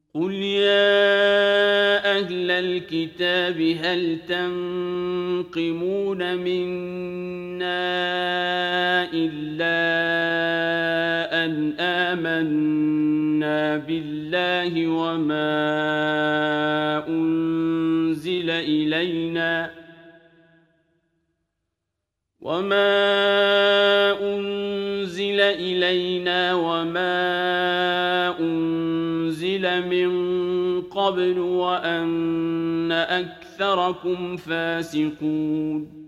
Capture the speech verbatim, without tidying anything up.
قُلْ يَا أَهْلَ الْكِتَابِ هَلْ تَنقِمُونَ مِنَّا إِلَّا أَنْ آمَنَّا بِاللَّهِ وَمَا أُنزِلَ إِلَيْنَا وَمَا أُنزِلَ إِلَيْنَا وَمَا أُنزِلَ مِن قَبْلُ وَأَنَّ أَكْثَرَكُمْ فَاسِقُونَ